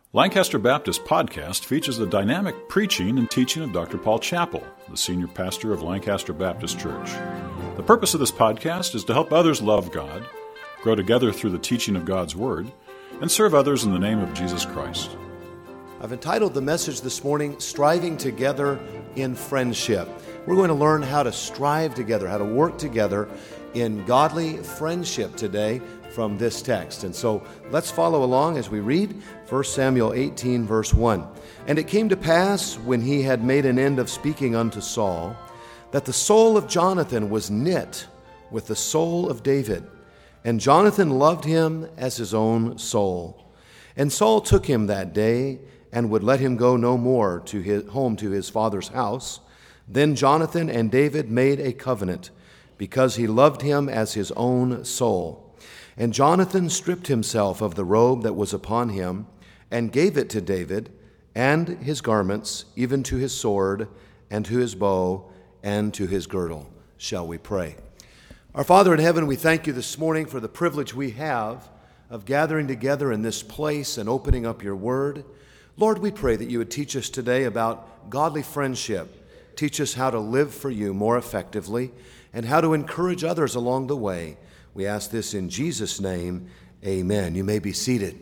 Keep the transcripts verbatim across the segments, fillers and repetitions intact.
Lancaster Baptist Podcast features the dynamic preaching and teaching of Doctor Paul Chappell, the senior pastor of Lancaster Baptist Church. The purpose of this podcast is to help others love God, grow together through the teaching of God's Word, and serve others in the name of Jesus Christ. I've entitled the message this morning, Striving Together in Friendship. We're going to learn how to strive together, how to work together in godly friendship today from this text. And so let's follow along as we read First Samuel eighteen, verse one. And it came to pass, when he had made an end of speaking unto Saul, that the soul of Jonathan was knit with the soul of David, and Jonathan loved him as his own soul. And Saul took him that day, and would let him go no more to his home to his father's house. Then Jonathan and David made a covenant, because he loved him as his own soul. And Jonathan stripped himself of the robe that was upon him, and gave it to David, and his garments, even to his sword, and to his bow, and to his girdle. Shall we pray? Our Father in heaven, we thank you this morning for the privilege we have of gathering together in this place and opening up your word. Lord, we pray that you would teach us today about godly friendship. Teach us how to live for you more effectively and how to encourage others along the way. We ask this in Jesus' name, amen. You may be seated.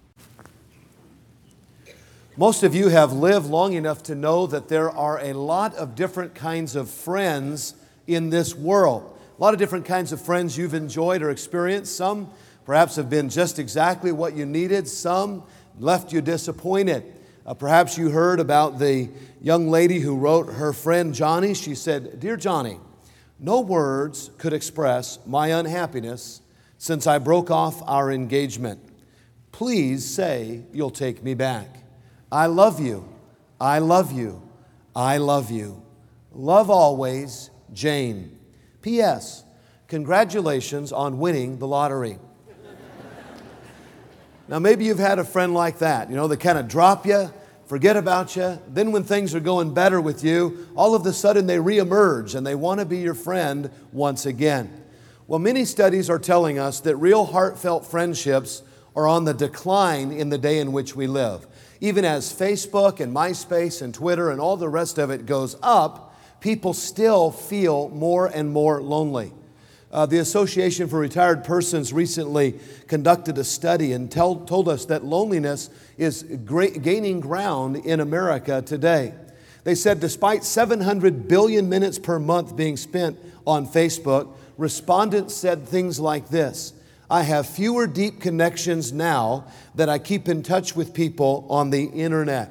Most of you have lived long enough to know that there are a lot of different kinds of friends in this world. A lot of different kinds of friends you've enjoyed or experienced. Some perhaps have been just exactly what you needed. Some left you disappointed. Uh, perhaps you heard about the young lady who wrote her friend Johnny. She said, "Dear Johnny, no words could express my unhappiness since I broke off our engagement. Please say you'll take me back. I love you. I love you. I love you. Love always, Jane. P S. Congratulations on winning the lottery." Now, maybe you've had a friend like that, you know, they kind of drop you, forget about you. Then when things are going better with you, all of a sudden they reemerge and they want to be your friend once again. Well, many studies are telling us that real heartfelt friendships are on the decline in the day in which we live. Even as Facebook and MySpace and Twitter and all the rest of it goes up, people still feel more and more lonely. Uh, the Association for Retired Persons recently conducted a study and tell, told us that loneliness is great, gaining ground in America today. They said despite seven hundred billion minutes per month being spent on Facebook, respondents said things like this: "I have fewer deep connections now that I keep in touch with people on the internet."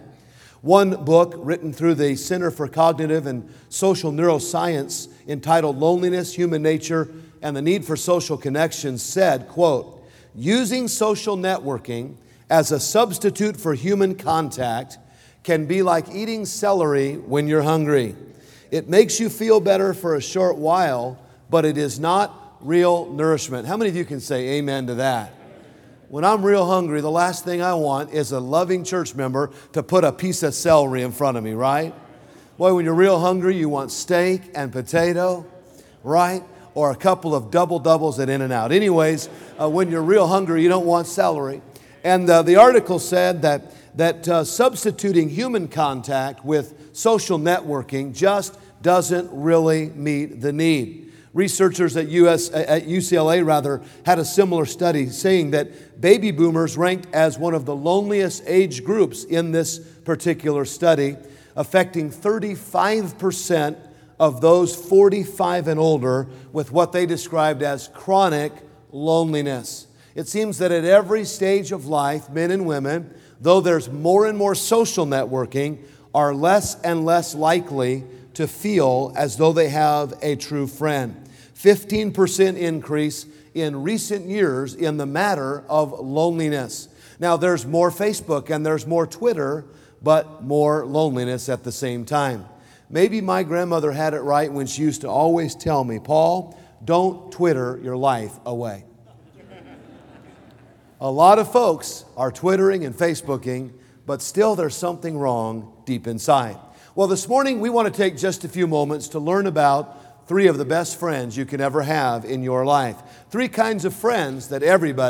One book written through the Center for Cognitive and Social Neuroscience entitled Loneliness, Human Nature, and the Need for Social Connections said, quote, "Using social networking as a substitute for human contact can be like eating celery when you're hungry. It makes you feel better for a short while, but it is not real nourishment." How many of you can say amen to that? When I'm real hungry, the last thing I want is a loving church member to put a piece of celery in front of me, right? Boy, when you're real hungry, you want steak and potato, right? Or a couple of double-doubles at In-N-Out. Anyways, uh, when you're real hungry, you don't want celery. And uh, the article said that, that uh, substituting human contact with social networking just doesn't really meet the need. Researchers at, U S, at U C L A rather had a similar study saying that baby boomers ranked as one of the loneliest age groups in this particular study, affecting thirty-five percent of those forty-five and older with what they described as chronic loneliness. It seems that at every stage of life, men and women, though there's more and more social networking, are less and less likely to feel as though they have a true friend. fifteen percent increase in recent years in the matter of loneliness. Now, there's more Facebook and there's more Twitter, but more loneliness at the same time. Maybe my grandmother had it right when she used to always tell me, "Paul, don't Twitter your life away." A lot of folks are Twittering and Facebooking, but still there's something wrong deep inside. Well, this morning we want to take just a few moments to learn about three of the best friends you can ever have in your life. Three kinds of friends that everybody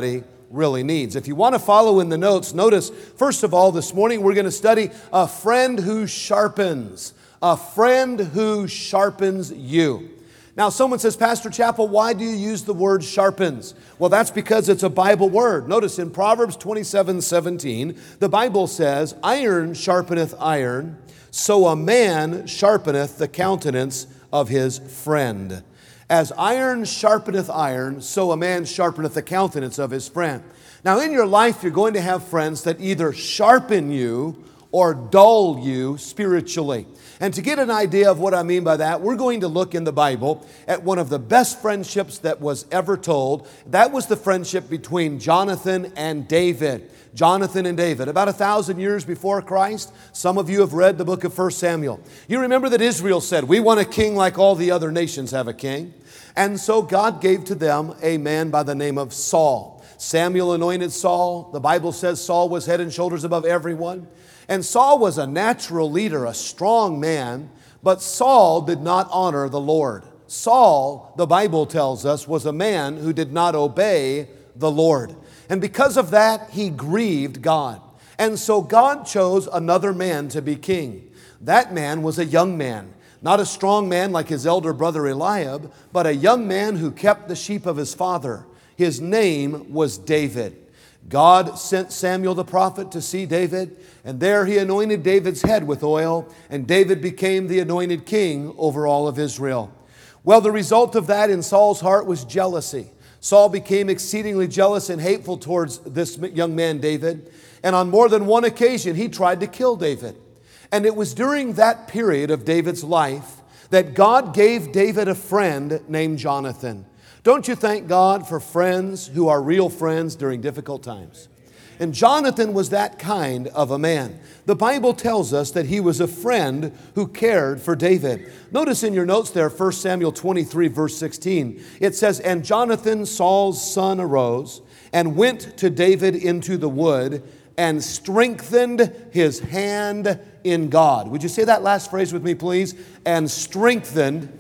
really needs. If you want to follow in the notes, notice, first of all, this morning we're going to study a friend who sharpens. A friend who sharpens you. Now, someone says, Pastor Chappell, why do you use the word sharpens? Well, that's because it's a Bible word. Notice in Proverbs twenty-seven seventeen, the Bible says, iron sharpeneth iron, so a man sharpeneth the countenance of his friend. As iron sharpeneth iron, so a man sharpeneth the countenance of his friend. Now, in your life, you're going to have friends that either sharpen you or dull you spiritually. And to get an idea of what I mean by that, we're going to look in the Bible at one of the best friendships that was ever told. That was the friendship between Jonathan and David. Jonathan and David. About a thousand years before Christ, some of you have read the book of First Samuel. You remember that Israel said, we want a king like all the other nations have a king. And so God gave to them a man by the name of Saul. Samuel anointed Saul. The Bible says Saul was head and shoulders above everyone. And Saul was a natural leader, a strong man, but Saul did not honor the Lord. Saul, the Bible tells us, was a man who did not obey the Lord. And because of that, he grieved God. And so God chose another man to be king. That man was a young man, not a strong man like his elder brother Eliab, but a young man who kept the sheep of his father. His name was David. God sent Samuel the prophet to see David, and there he anointed David's head with oil, and David became the anointed king over all of Israel. Well, the result of that in Saul's heart was jealousy. Saul became exceedingly jealous and hateful towards this young man David, and on more than one occasion he tried to kill David. And it was during that period of David's life that God gave David a friend named Jonathan. Don't you thank God for friends who are real friends during difficult times? And Jonathan was that kind of a man. The Bible tells us that he was a friend who cared for David. Notice in your notes there, First Samuel twenty-three, verse sixteen. It says, and Jonathan, Saul's son, arose and went to David into the wood and strengthened his hand in God. Would you say that last phrase with me, please? And strengthened.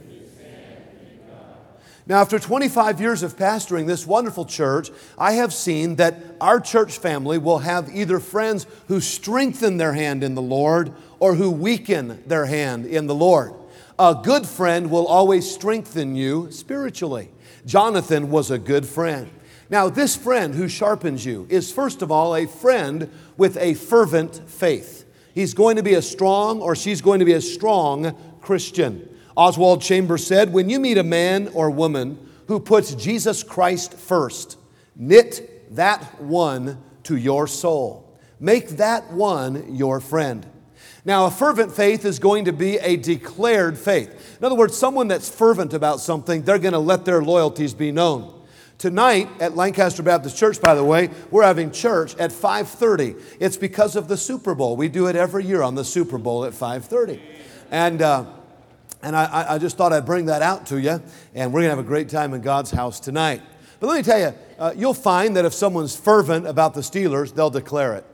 Now, after twenty-five years of pastoring this wonderful church, I have seen that our church family will have either friends who strengthen their hand in the Lord or who weaken their hand in the Lord. A good friend will always strengthen you spiritually. Jonathan was a good friend. Now, this friend who sharpens you is, first of all, a friend with a fervent faith. He's going to be a strong, or she's going to be a strong Christian. Oswald Chambers said, when you meet a man or woman who puts Jesus Christ first, knit that one to your soul. Make that one your friend. Now, a fervent faith is going to be a declared faith. In other words, someone that's fervent about something, they're going to let their loyalties be known. Tonight at Lancaster Baptist Church, by the way, we're having church at five thirty. It's because of the Super Bowl. We do it every year on the Super Bowl at five thirty. And uh, and I, I just thought I'd bring that out to you, and we're going to have a great time in God's house tonight. But let me tell you, uh, you'll find that if someone's fervent about the Steelers, they'll declare it.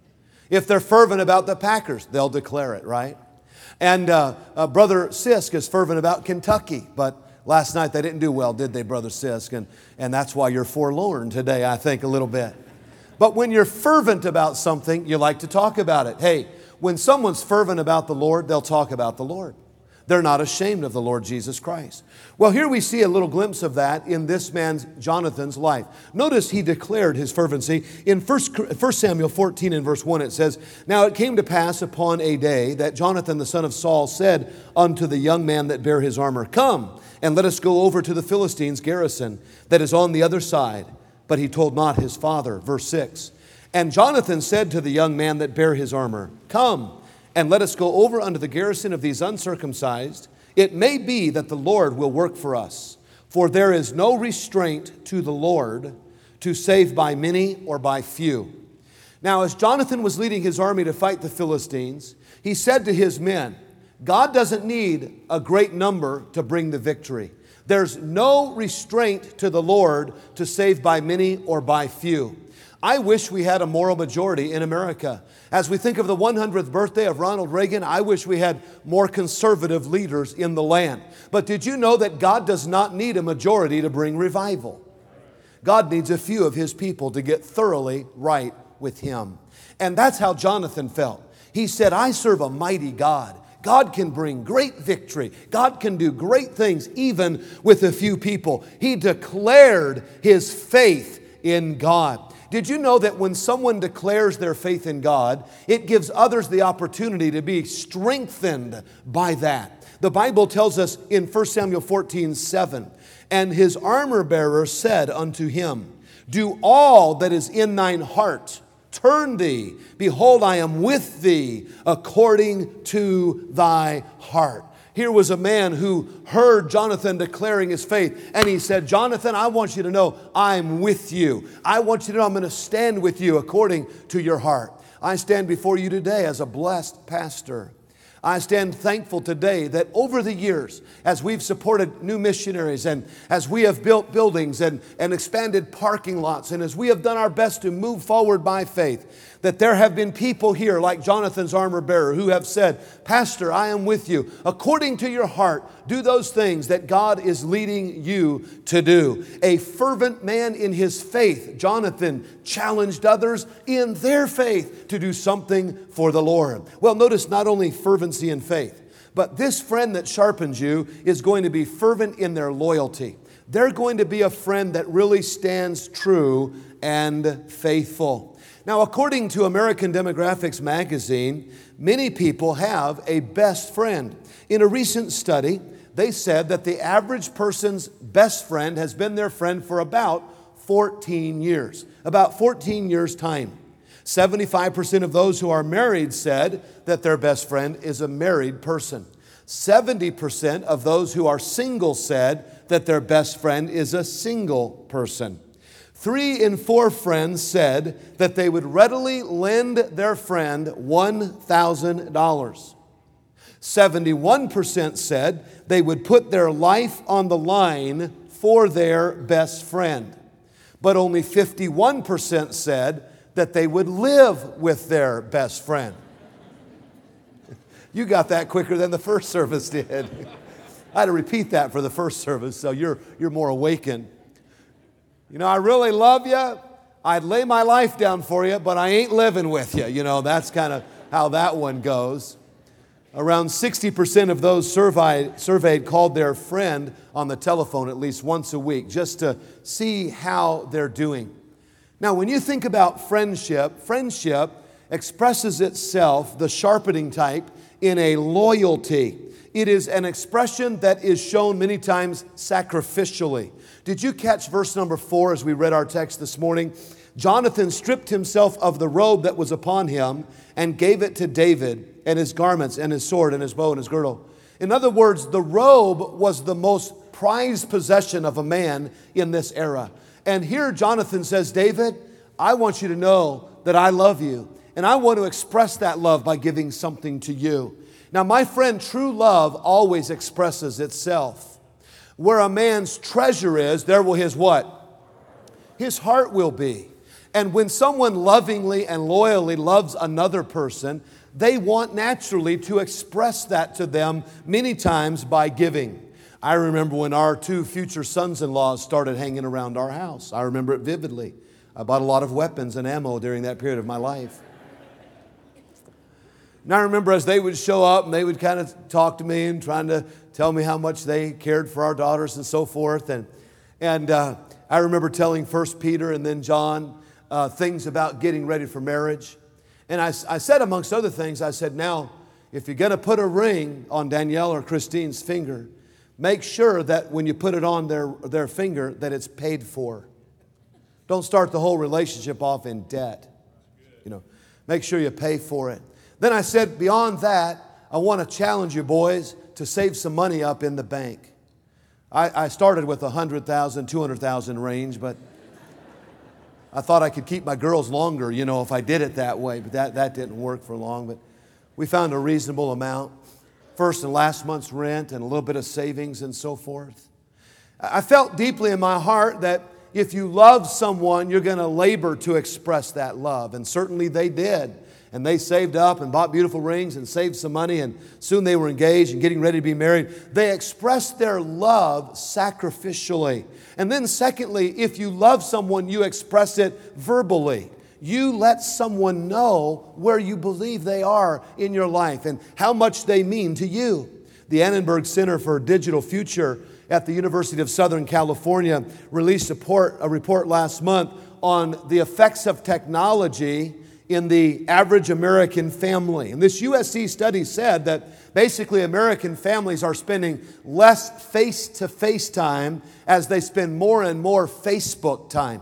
If they're fervent about the Packers, they'll declare it, right? And uh, uh, Brother Sisk is fervent about Kentucky, but last night they didn't do well, did they, Brother Sisk? And, and that's why you're forlorn today, I think, a little bit. But when you're fervent about something, you like to talk about it. Hey, when someone's fervent about the Lord, they'll talk about the Lord. They're not ashamed of the Lord Jesus Christ. Well, here we see a little glimpse of that in this man's, Jonathan's, life. Notice he declared his fervency. In First Samuel fourteen and verse one, it says, now it came to pass upon a day that Jonathan the son of Saul said unto the young man that bare his armor, come, and let us go over to the Philistines' garrison that is on the other side. But he told not his father. Verse six, and Jonathan said to the young man that bare his armor, come, and let us go over unto the garrison of these uncircumcised. It may be that the Lord will work for us. For there is no restraint to the Lord to save by many or by few. Now, as Jonathan was leading his army to fight the Philistines, he said to his men, God doesn't need a great number to bring the victory. There's no restraint to the Lord to save by many or by few. I wish we had a moral majority in America. As we think of the one hundredth birthday of Ronald Reagan, I wish we had more conservative leaders in the land. But did you know that God does not need a majority to bring revival? God needs a few of His people to get thoroughly right with Him. And that's how Jonathan felt. He said, I serve a mighty God. God can bring great victory. God can do great things even with a few people. He declared his faith in God. Did you know that when someone declares their faith in God, it gives others the opportunity to be strengthened by that? The Bible tells us in First Samuel fourteen seven, and his armor bearer said unto him, do all that is in thine heart. Turn thee, behold, I am with thee according to thy heart. Here was a man who heard Jonathan declaring his faith, and he said, Jonathan, I want you to know I'm with you. I want you to know I'm going to stand with you according to your heart. I stand before you today as a blessed pastor. I stand thankful today that over the years, as we've supported new missionaries and as we have built buildings and, and expanded parking lots and as we have done our best to move forward by faith, that there have been people here like Jonathan's armor bearer who have said, Pastor, I am with you. According to your heart, do those things that God is leading you to do. A fervent man in his faith, Jonathan, challenged others in their faith to do something for the Lord. Well, notice not only fervency in faith, but this friend that sharpens you is going to be fervent in their loyalty. They're going to be a friend that really stands true and faithful. Now, according to American Demographics magazine, many people have a best friend. In a recent study, they said that the average person's best friend has been their friend for about fourteen years. About fourteen years' time. seventy-five percent of those who are married said that their best friend is a married person. seventy percent of those who are single said that their best friend is a single person. Three in four friends said that they would readily lend their friend one thousand dollars. seventy-one percent said they would put their life on the line for their best friend. But only fifty-one percent said that they would live with their best friend. You got that quicker than the first service did. I had to repeat that for the first service, so you're, you're more awakened. You know, I really love you. I'd lay my life down for you, but I ain't living with you. You know, that's kind of how that one goes. Around sixty percent of those surveyed, surveyed called their friend on the telephone at least once a week just to see how they're doing. Now, when you think about friendship, friendship expresses itself, the sharpening type, in a loyalty. It is an expression that is shown many times sacrificially. Did you catch verse number four as we read our text this morning? Jonathan stripped himself of the robe that was upon him and gave it to David, and his garments and his sword and his bow and his girdle. In other words, the robe was the most prized possession of a man in this era. And here Jonathan says, David, I want you to know that I love you, and I want to express that love by giving something to you. Now, my friend, true love always expresses itself. Where a man's treasure is, there will his what? His heart will be. And when someone lovingly and loyally loves another person, they want naturally to express that to them many times by giving. I remember when our two future sons-in-laws started hanging around our house. I remember it vividly. I bought a lot of weapons and ammo during that period of my life. And I remember as they would show up and they would kind of talk to me and trying to tell me how much they cared for our daughters and so forth. And, and uh, I remember telling First Peter and then John uh, things about getting ready for marriage. And I, I said, amongst other things, I said, now, if you're going to put a ring on Danielle or Christine's finger, make sure that when you put it on their, their finger, that it's paid for. Don't start the whole relationship off in debt. You know, make sure you pay for it. Then I said, beyond that, I want to challenge you boys to save some money up in the bank. I, I started with a one hundred thousand dollars, two hundred thousand dollars range, but I thought I could keep my girls longer, you know, if I did it that way, but that, that didn't work for long. But we found a reasonable amount, first and last month's rent and a little bit of savings and so forth. I felt deeply in my heart that if you love someone, you're going to labor to express that love, and certainly they did. and they saved up and bought beautiful rings and saved some money, and soon they were engaged and getting ready to be married. They expressed their love sacrificially. And then secondly, if you love someone, you express it verbally. You let someone know where you believe they are in your life and how much they mean to you. The Annenberg Center for Digital Future at the University of Southern California released a report, a report last month on the effects of technology in the average American family. And this U S C study said that basically American families are spending less face-to-face time as they spend more and more Facebook time.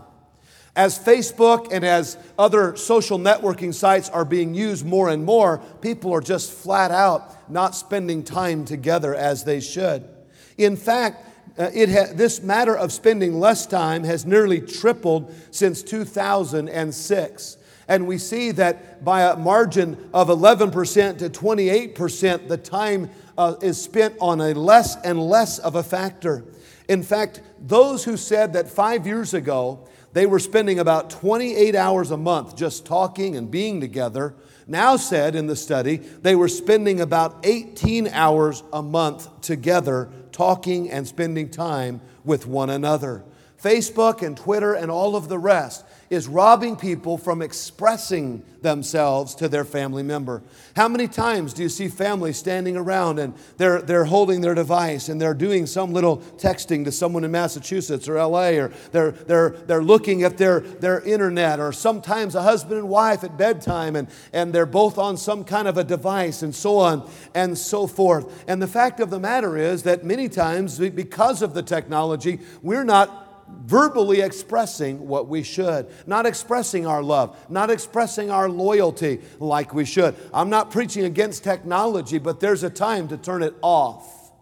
As Facebook and as other social networking sites are being used more and more, people are just flat out not spending time together as they should. In fact, uh, it ha- this matter of spending less time has nearly tripled since two thousand six. And we see that by a margin of eleven percent to twenty-eight percent, the time uh, is spent on a less and less of a factor. In fact, those who said that five years ago they were spending about twenty-eight hours a month just talking and being together, now said in the study they were spending about eighteen hours a month together talking and spending time with one another. Facebook and Twitter and all of the rest is robbing people from expressing themselves to their family member. How many times do you see families standing around and they're, they're holding their device and they're doing some little texting to someone in Massachusetts or L A, or they're, they're, they're looking at their, their internet, or sometimes a husband and wife at bedtime and, and they're both on some kind of a device, and so on and so forth. And the fact of the matter is that many times, because of the technology, we're not verbally expressing what we should, not expressing our love, not expressing our loyalty like we should. I'm not preaching against technology, but there's a time to turn it off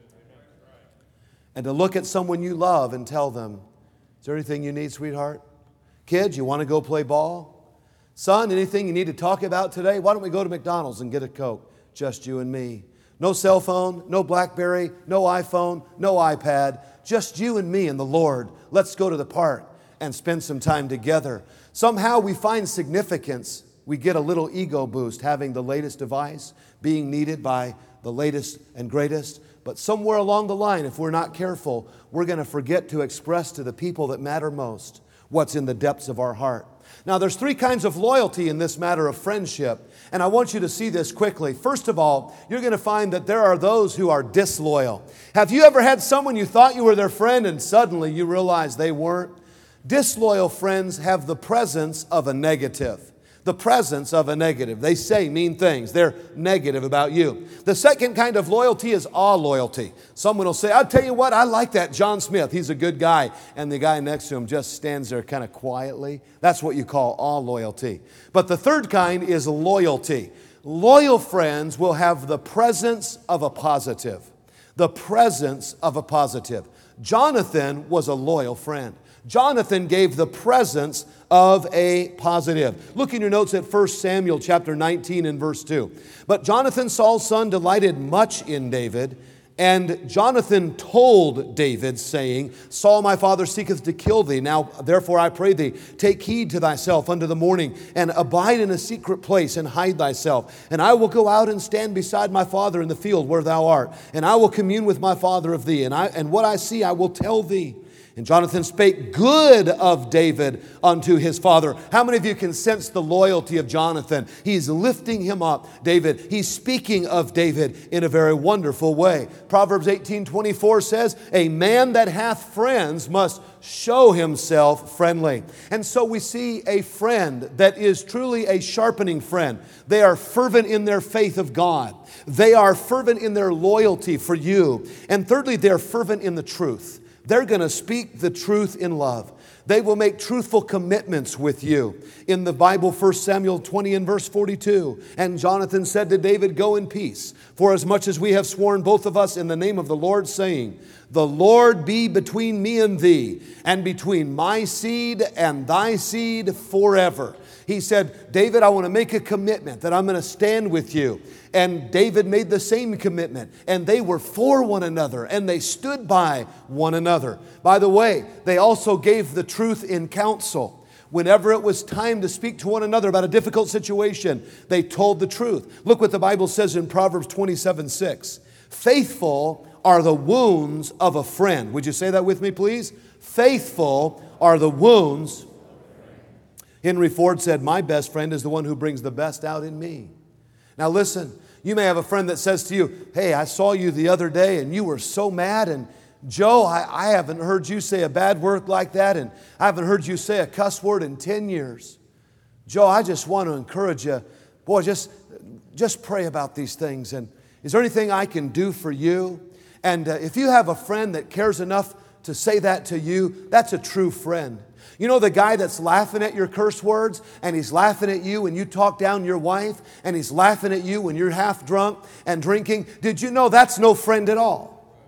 and to look at someone you love and tell them, is there anything you need, sweetheart? Kids, you want to go play ball? Son, anything you need to talk about today? Why don't we go to McDonald's and get a Coke? Just you and me. No cell phone, no BlackBerry, no iPhone, no iPad. Just you and me and the Lord. Let's go to the park and spend some time together. Somehow we find significance. We get a little ego boost having the latest device, being needed by the latest and greatest. But somewhere along the line, if we're not careful, we're going to forget to express to the people that matter most what's in the depths of our heart. Now, there's three kinds of loyalty in this matter of friendship, and I want you to see this quickly. First of all, you're going to find that there are those who are disloyal. Have you ever had someone you thought you were their friend and suddenly you realize they weren't? Disloyal friends have the presence of a negative. The presence of a negative. They say mean things. They're negative about you. The second kind of loyalty is awe loyalty. Someone will say, I'll tell you what, I like that John Smith. He's a good guy. And the guy next to him just stands there kind of quietly. That's what you call awe loyalty. But the third kind is loyalty. Loyal friends will have the presence of a positive. The presence of a positive. Jonathan was a loyal friend. Jonathan gave the presence of a positive. Look in your notes at First Samuel chapter nineteen and verse two. But Jonathan, Saul's son, delighted much in David. And Jonathan told David, saying, Saul my father seeketh to kill thee. Now therefore I pray thee, take heed to thyself unto the morning, and abide in a secret place, and hide thyself. And I will go out and stand beside my father in the field where thou art. And I will commune with my father of thee. And, I, and what I see I will tell thee. And Jonathan spake good of David unto his father. How many of you can sense the loyalty of Jonathan? He's lifting him up, David. He's speaking of David in a very wonderful way. Proverbs eighteen twenty-four says, a man that hath friends must show himself friendly. And so we see a friend that is truly a sharpening friend. They are fervent in their faith of God. They are fervent in their loyalty for you. And thirdly, they're fervent in the truth. They're going to speak the truth in love. They will make truthful commitments with you. In the Bible, First Samuel twenty and verse forty-two, and Jonathan said to David, go in peace, for as much as we have sworn both of us in the name of the Lord, saying, the Lord be between me and thee, and between my seed and thy seed forever. He said, David, I want to make a commitment that I'm going to stand with you. And David made the same commitment. And they were for one another. And they stood by one another. By the way, they also gave the truth in counsel. Whenever it was time to speak to one another about a difficult situation, they told the truth. Look what the Bible says in Proverbs twenty-seven six. Faithful are the wounds of a friend. Would you say that with me, please? Faithful are the wounds. Henry Ford said, my best friend is the one who brings the best out in me. Now listen, you may have a friend that says to you, hey, I saw you the other day and you were so mad, and Joe, I, I haven't heard you say a bad word like that, and I haven't heard you say a cuss word in ten years. Joe, I just want to encourage you. Boy, just, just pray about these things. And is there anything I can do for you? And uh, if you have a friend that cares enough to say that to you, that's a true friend. You know the guy that's laughing at your curse words, and he's laughing at you when you talk down your wife, and he's laughing at you when you're half drunk and drinking? Did you know that's no friend at all?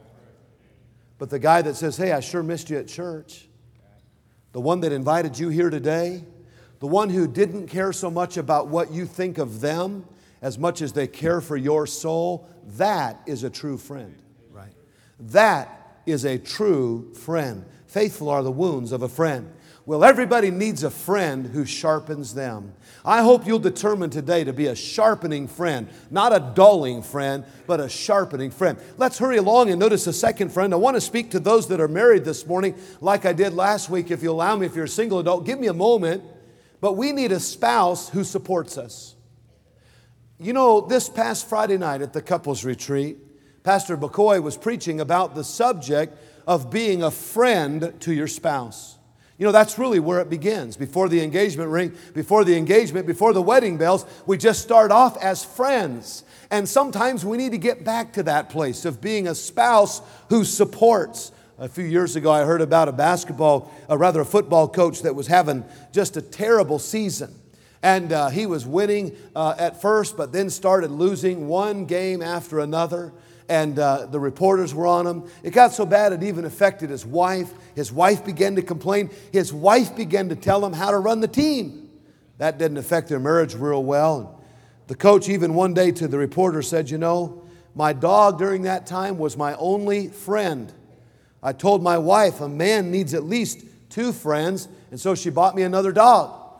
But the guy that says, hey, I sure missed you at church, the one that invited you here today, the one who didn't care so much about what you think of them as much as they care for your soul, that is a true friend. Right? That is a true friend. Faithful are the wounds of a friend. Well, everybody needs a friend who sharpens them. I hope you'll determine today to be a sharpening friend, not a dulling friend, but a sharpening friend. Let's hurry along and notice a second friend. I want to speak to those that are married this morning like I did last week. If you allow me, if you're a single adult, give me a moment. But we need a spouse who supports us. You know, this past Friday night at the couples retreat, Pastor McCoy was preaching about the subject of being a friend to your spouse. You know, that's really where it begins. Before the engagement ring, before the engagement, before the wedding bells, we just start off as friends. And sometimes we need to get back to that place of being a spouse who supports. A few years ago, I heard about a basketball, or rather a football coach that was having just a terrible season. And uh, he was winning uh, at first, but then started losing one game after another. And uh, the reporters were on him. It got so bad it even affected his wife. His wife began to complain. His wife began to tell him how to run the team. That didn't affect their marriage real well. And the coach even one day to the reporter said, you know, my dog during that time was my only friend. I told my wife a man needs at least two friends, and so she bought me another dog.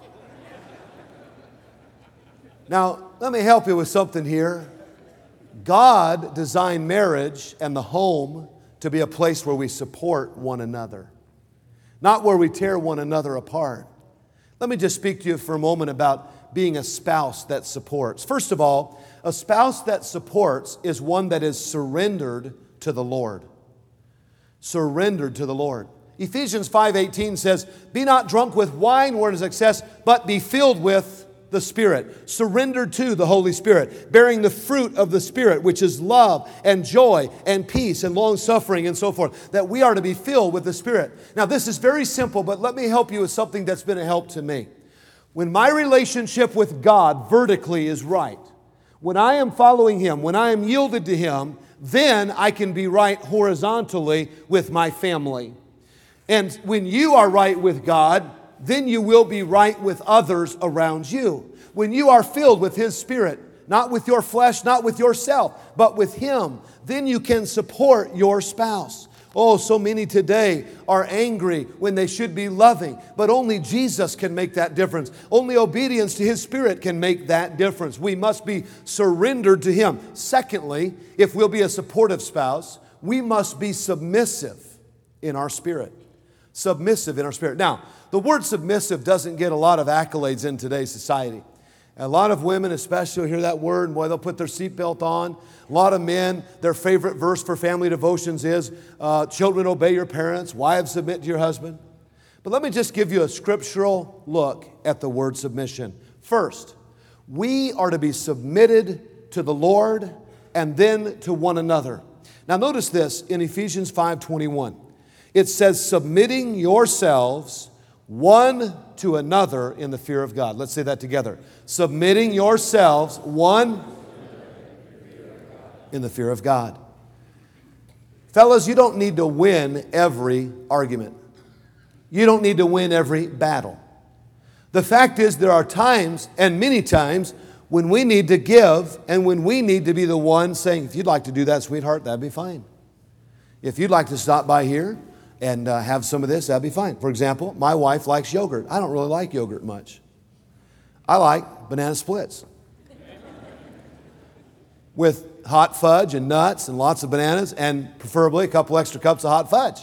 Now, let me help you with something here. God designed marriage and the home to be a place where we support one another, not where we tear one another apart. Let me just speak to you for a moment about being a spouse that supports. First of all, a spouse that supports is one that is surrendered to the Lord. Surrendered to the Lord. Ephesians five eighteen says, be not drunk with wine wherein is excess, but be filled with the Spirit, surrendered to the Holy Spirit, bearing the fruit of the Spirit, which is love and joy and peace and long-suffering and so forth, that we are to be filled with the Spirit. Now, this is very simple, but let me help you with something that's been a help to me. When my relationship with God vertically is right, when I am following Him, when I am yielded to Him, then I can be right horizontally with my family. And when you are right with God, then you will be right with others around you. When you are filled with His Spirit, not with your flesh, not with yourself, but with Him, then you can support your spouse. Oh, so many today are angry when they should be loving, but only Jesus can make that difference. Only obedience to His Spirit can make that difference. We must be surrendered to Him. Secondly, if we'll be a supportive spouse, we must be submissive in our spirit. Submissive in our spirit. Now, the word submissive doesn't get a lot of accolades in today's society. A lot of women especially will hear that word, and boy, they'll put their seatbelt on. A lot of men, their favorite verse for family devotions is, uh, children, obey your parents, wives, submit to your husband. But let me just give you a scriptural look at the word submission. First, we are to be submitted to the Lord and then to one another. Now notice this in Ephesians five twenty-one. It says, submitting yourselves one to another in the fear of God. Let's say that together. Submitting yourselves one in the fear of God. Fellas, you don't need to win every argument. You don't need to win every battle. The fact is there are times, and many times, when we need to give and when we need to be the one saying, if you'd like to do that, sweetheart, that'd be fine. If you'd like to stop by here, and uh, have some of this, that'd be fine. For example, my wife likes yogurt. I don't really like yogurt much. I like banana splits with hot fudge and nuts and lots of bananas, and preferably a couple extra cups of hot fudge.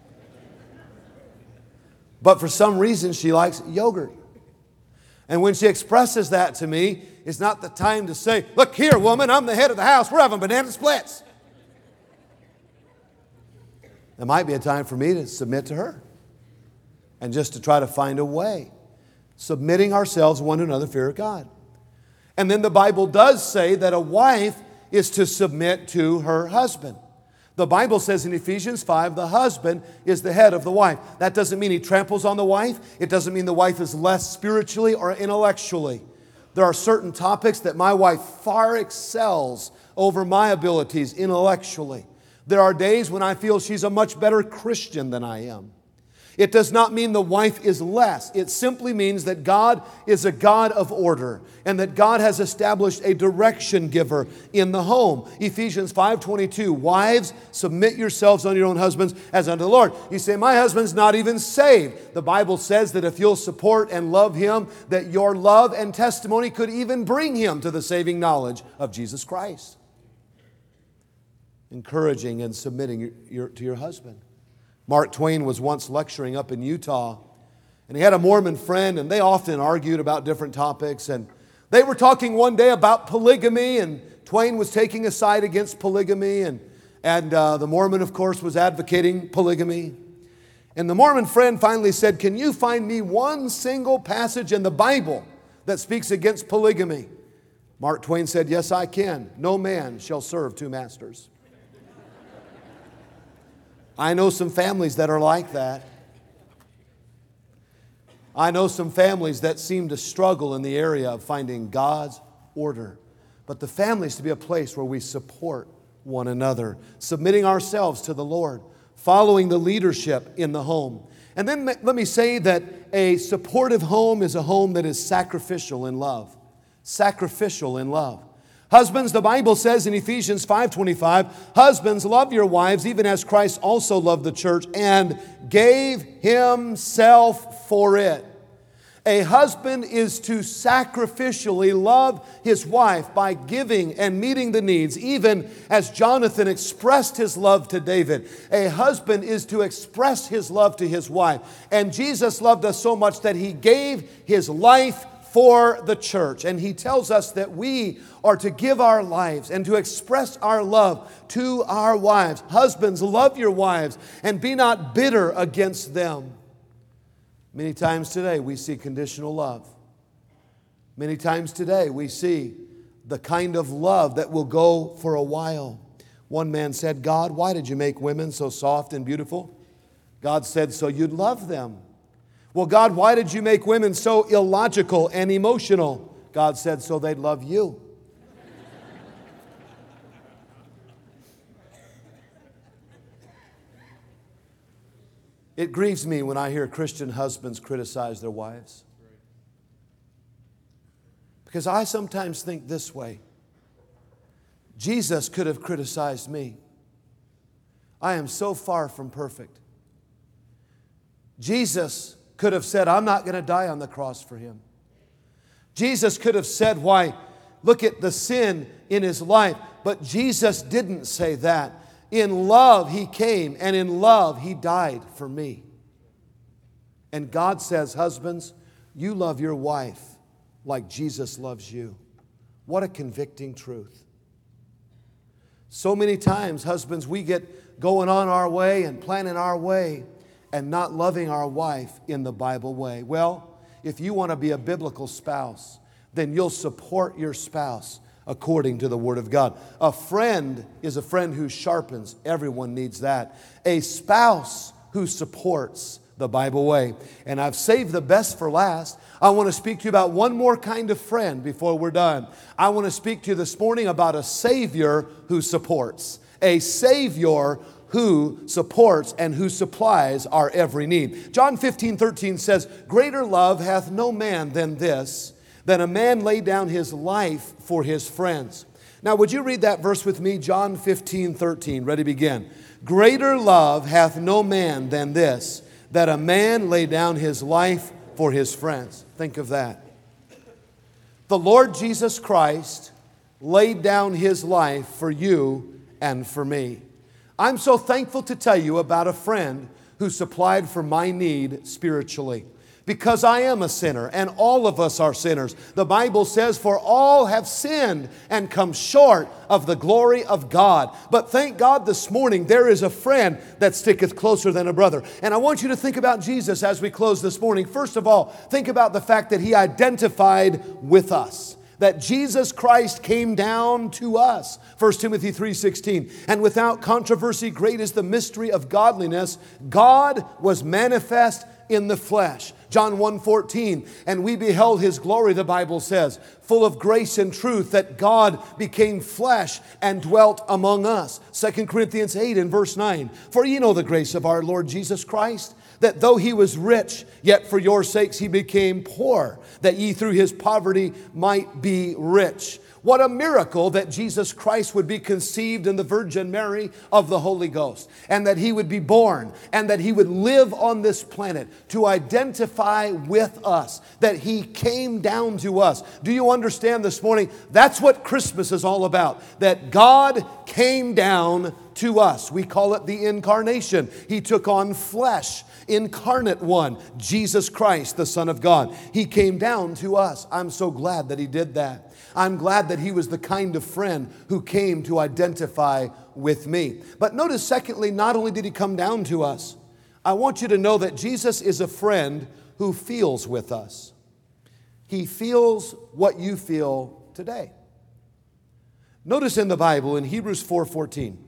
But for some reason, she likes yogurt. And when she expresses that to me, it's not the time to say, look here, woman, I'm the head of the house. We're having banana splits. It might be a time for me to submit to her and just to try to find a way. Submitting ourselves one to another, fear of God. And then the Bible does say that a wife is to submit to her husband. The Bible says in Ephesians five, the husband is the head of the wife. That doesn't mean he tramples on the wife. It doesn't mean the wife is less spiritually or intellectually. There are certain topics that my wife far excels over my abilities intellectually. There are days when I feel she's a much better Christian than I am. It does not mean the wife is less. It simply means that God is a God of order and that God has established a direction giver in the home. Ephesians five twenty-two, wives, submit yourselves unto your own husbands as unto the Lord. You say, my husband's not even saved. The Bible says that if you'll support and love him, that your love and testimony could even bring him to the saving knowledge of Jesus Christ. Encouraging and submitting your, your, to your husband. Mark Twain was once lecturing up in Utah, and he had a Mormon friend, and they often argued about different topics. And they were talking one day about polygamy, and Twain was taking a side against polygamy, and, and uh, the Mormon, of course, was advocating polygamy. And the Mormon friend finally said, can you find me one single passage in the Bible that speaks against polygamy? Mark Twain said, yes, I can. No man shall serve two masters. I know some families that are like that. I know some families that seem to struggle in the area of finding God's order. But the family is to be a place where we support one another, submitting ourselves to the Lord, following the leadership in the home. And then let me say that a supportive home is a home that is sacrificial in love. Sacrificial in love. Husbands, the Bible says in Ephesians five twenty-five, husbands, love your wives even as Christ also loved the church and gave himself for it. A husband is to sacrificially love his wife by giving and meeting the needs, even as Jonathan expressed his love to David. A husband is to express his love to his wife. And Jesus loved us so much that he gave his life for the church. And he tells us that we are to give our lives and to express our love to our wives. Husbands, love your wives and be not bitter against them. Many times today we see conditional love. Many times today we see the kind of love that will go for a while. One man said, God, why did you make women so soft and beautiful? God said, so you'd love them. Well, God, why did you make women so illogical and emotional? God said, so they'd love you. It grieves me when I hear Christian husbands criticize their wives. Because I sometimes think this way. Jesus could have criticized me. I am so far from perfect. Jesus could have said, I'm not going to die on the cross for him. Jesus could have said, why, look at the sin in his life. But Jesus didn't say that. In love he came, and in love he died for me. And God says, husbands, you love your wife like Jesus loves you. What a convicting truth. So many times, husbands, we get going on our way and planning our way and not loving our wife in the Bible way. Well, if you want to be a biblical spouse, then you'll support your spouse according to the Word of God. A friend is a friend who sharpens. Everyone needs that. A spouse who supports the Bible way. And I've saved the best for last. I want to speak to you about one more kind of friend before we're done. I want to speak to you this morning about a Savior who supports. A Savior who supports and who supplies our every need. John fifteen thirteen says, greater love hath no man than this, that a man lay down his life for his friends. Now, would you read that verse with me? John fifteen, thirteen. Ready, begin. Greater love hath no man than this, that a man lay down his life for his friends. Think of that. The Lord Jesus Christ laid down His life for you and for me. I'm so thankful to tell you about a friend who supplied for my need spiritually. Because I am a sinner, and all of us are sinners. The Bible says, for all have sinned and come short of the glory of God. But thank God this morning there is a friend that sticketh closer than a brother. And I want you to think about Jesus as we close this morning. First of all, think about the fact that He identified with us. That Jesus Christ came down to us. First Timothy three sixteen. And without controversy, great is the mystery of godliness. God was manifest in the flesh. John one fourteen. And we beheld His glory, the Bible says, full of grace and truth, that God became flesh and dwelt among us. Second Corinthians eight and verse nine. For ye know the grace of our Lord Jesus Christ, that though He was rich, yet for your sakes He became poor, that ye through His poverty might be rich. What a miracle that Jesus Christ would be conceived in the Virgin Mary of the Holy Ghost, and that He would be born, and that He would live on this planet to identify with us, that He came down to us. Do you understand this morning? That's what Christmas is all about, that God came down to us. We call it the incarnation. He took on flesh. Incarnate one, Jesus Christ, the Son of God. He came down to us. I'm so glad that He did that. I'm glad that He was the kind of friend who came to identify with me. But notice, secondly, not only did He come down to us, I want you to know that Jesus is a friend who feels with us. He feels what you feel today. Notice in the Bible, in Hebrews four fourteen,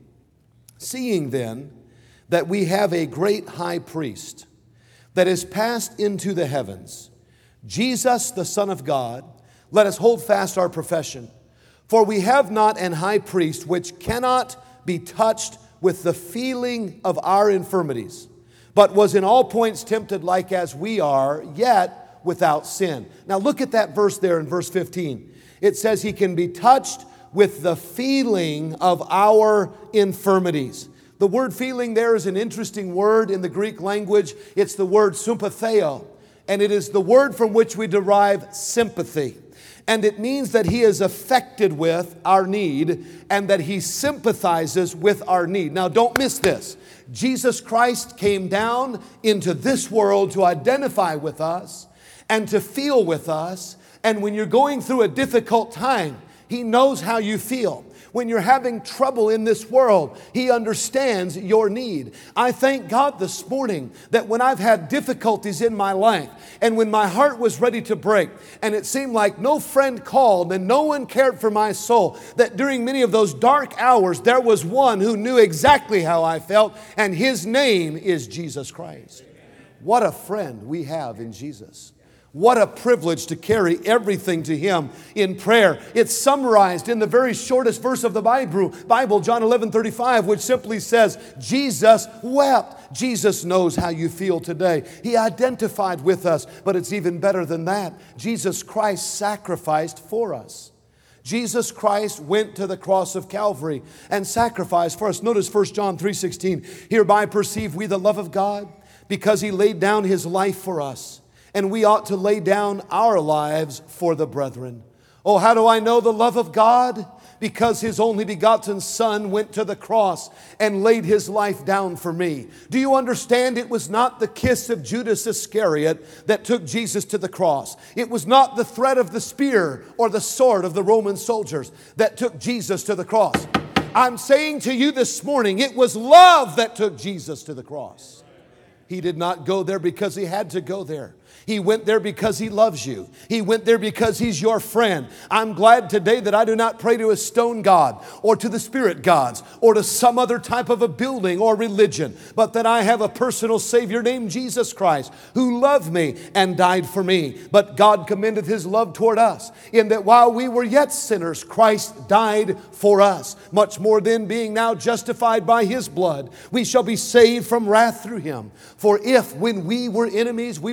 seeing then that we have a great high priest that is passed into the heavens, Jesus, the Son of God, let us hold fast our profession. For we have not an high priest which cannot be touched with the feeling of our infirmities, but was in all points tempted like as we are, yet without sin. Now look at that verse there in verse fifteen. It says He can be touched with the feeling of our infirmities. The word feeling there is an interesting word in the Greek language. It's the word sympatheo, and it is the word from which we derive sympathy. And it means that He is affected with our need and that He sympathizes with our need. Now don't miss this. Jesus Christ came down into this world to identify with us and to feel with us. And when you're going through a difficult time, He knows how you feel. When you're having trouble in this world, He understands your need. I thank God this morning that when I've had difficulties in my life and when my heart was ready to break and it seemed like no friend called and no one cared for my soul, that during many of those dark hours there was one who knew exactly how I felt, and His name is Jesus Christ. What a friend we have in Jesus. What a privilege to carry everything to Him in prayer. It's summarized in the very shortest verse of the Bible, John eleven thirty-five, which simply says, Jesus wept. Jesus knows how you feel today. He identified with us, but it's even better than that. Jesus Christ sacrificed for us. Jesus Christ went to the cross of Calvary and sacrificed for us. Notice First John three sixteen, hereby perceive we the love of God, because He laid down His life for us. And we ought to lay down our lives for the brethren. Oh, how do I know the love of God? Because His only begotten Son went to the cross and laid His life down for me. Do you understand? It was not the kiss of Judas Iscariot that took Jesus to the cross. It was not the threat of the spear or the sword of the Roman soldiers that took Jesus to the cross. I'm saying to you this morning, it was love that took Jesus to the cross. He did not go there because He had to go there. He went there because He loves you. He went there because He's your friend. I'm glad today that I do not pray to a stone god or to the spirit gods or to some other type of a building or religion, but that I have a personal Savior named Jesus Christ who loved me and died for me. But God commendeth His love toward us in that while we were yet sinners, Christ died for us. Much more then, being now justified by His blood, we shall be saved from wrath through Him. For if when we were enemies, we were reconciled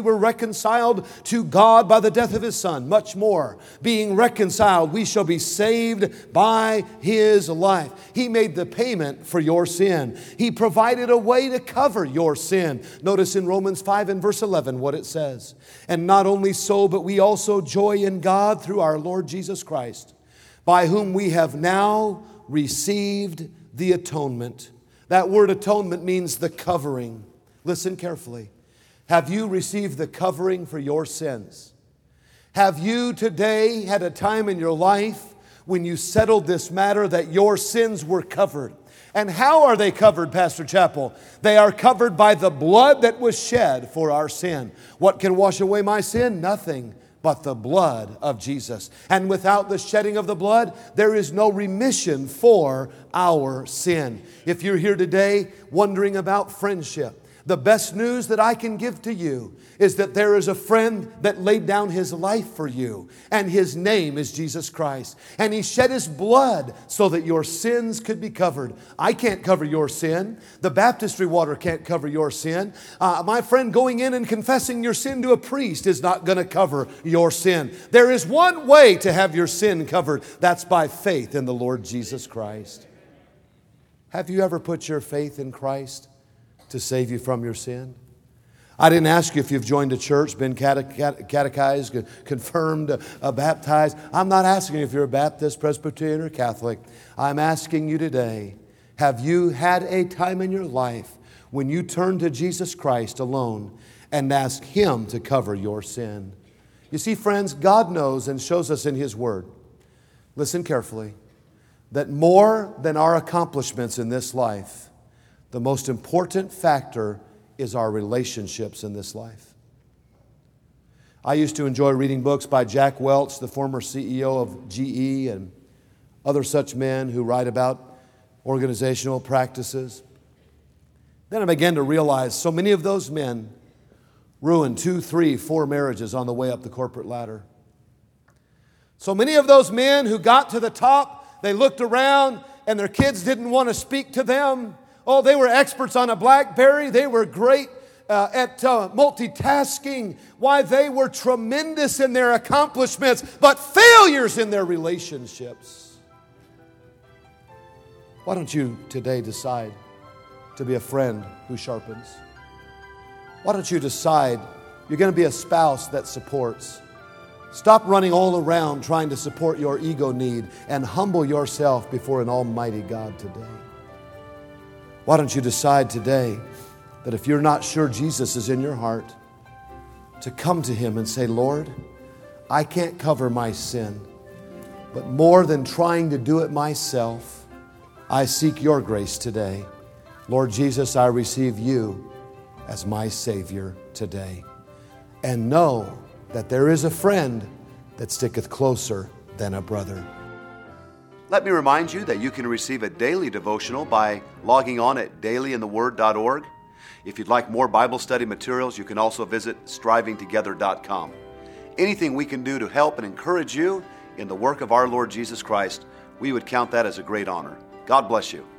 reconciled to God by the death of His Son, much more, being reconciled, we shall be saved by His life. He made the payment for your sin. He provided a way to cover your sin. Notice in Romans five and verse eleven what it says. And not only so, but we also joy in God through our Lord Jesus Christ, by whom we have now received the atonement. That word atonement means the covering. Listen carefully. Have you received the covering for your sins? Have you today had a time in your life when you settled this matter that your sins were covered? And how are they covered, Pastor Chappell? They are covered by the blood that was shed for our sin. What can wash away my sin? Nothing but the blood of Jesus. And without the shedding of the blood, there is no remission for our sin. If you're here today wondering about friendship, the best news that I can give to you is that there is a friend that laid down His life for you, and His name is Jesus Christ. And He shed His blood so that your sins could be covered. I can't cover your sin. The baptistry water can't cover your sin. Uh, my friend, going in and confessing your sin to a priest is not going to cover your sin. There is one way to have your sin covered. That's by faith in the Lord Jesus Christ. Have you ever put your faith in Christ to save you from your sin? I didn't ask you if you've joined a church, been cate- catechized, confirmed, uh, baptized. I'm not asking you if you're a Baptist, Presbyterian, or Catholic. I'm asking you today, have you had a time in your life when you turned to Jesus Christ alone and asked Him to cover your sin? You see, friends, God knows and shows us in His Word, listen carefully, that more than our accomplishments in this life, the most important factor is our relationships in this life. I used to enjoy reading books by Jack Welch, the former C E O of G E, and other such men who write about organizational practices. Then I began to realize so many of those men ruined two, three, four marriages on the way up the corporate ladder. So many of those men who got to the top, they looked around and their kids didn't want to speak to them. Oh, they were experts on a BlackBerry. They were great uh, at uh, multitasking. Why, they were tremendous in their accomplishments, but failures in their relationships. Why don't you today decide to be a friend who sharpens? Why don't you decide you're going to be a spouse that supports? Stop running all around trying to support your ego need and humble yourself before an almighty God today. Why don't you decide today that if you're not sure Jesus is in your heart, to come to Him and say, Lord, I can't cover my sin, but more than trying to do it myself, I seek your grace today. Lord Jesus, I receive you as my Savior today. And know that there is a friend that sticketh closer than a brother. Let me remind you that you can receive a daily devotional by logging on at daily in the word dot org. If you'd like more Bible study materials, you can also visit striving together dot com. Anything we can do to help and encourage you in the work of our Lord Jesus Christ, we would count that as a great honor. God bless you.